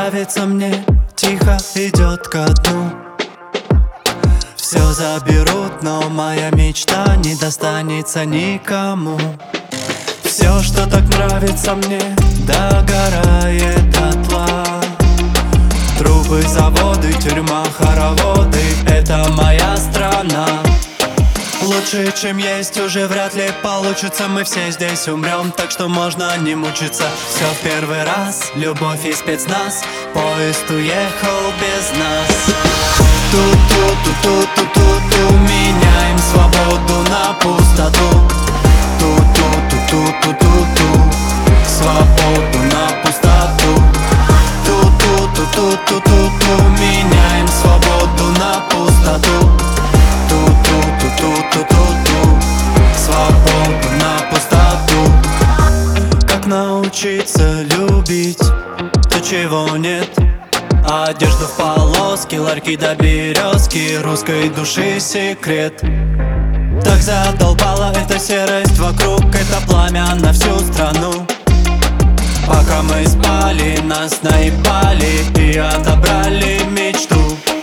нравится мне, тихо идет ко дну. Все заберут, но моя мечта не достанется никому. Все, что так нравится мне, догорает дотла. Трубы, заводы, тюрьма, хороводы — это моя страна. Лучше, чем есть, уже вряд ли получится. Мы все здесь умрем, так что можно не мучиться. Все в первый раз, любовь и спецназ. Поезд уехал без нас. Ту-ту-ту-ту-ту-ту-ту. Меняем свободу на пустоту. Ту-ту-ту-ту-ту-ту. Свободу на пустоту. Ту-ту-ту-ту-ту-ту. Меняем свободу на пустоту. Ту-ту-ту-ту-ту-ту. Свободу на пустоту. Как научиться любить то, чего нет? Одежду в полоски, ларьки до березки, русской души секрет. Так задолбала эта серость вокруг, это пламя на всю страну. Пока мы спали, нас наебали и отобрали мечту.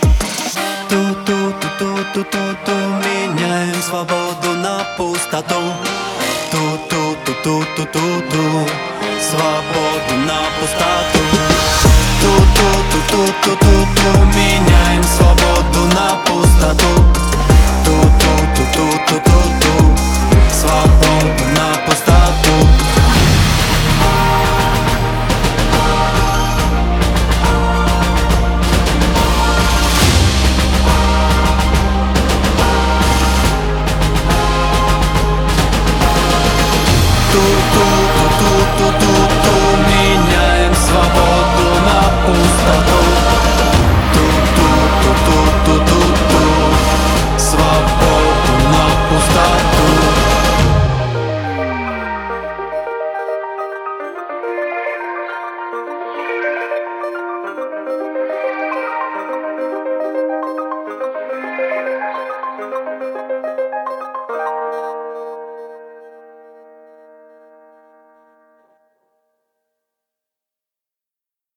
Ту-ту-ту-ту-ту-ту. Меняем свободу на пустоту. Ту-ту-ту-ту-ту-ту.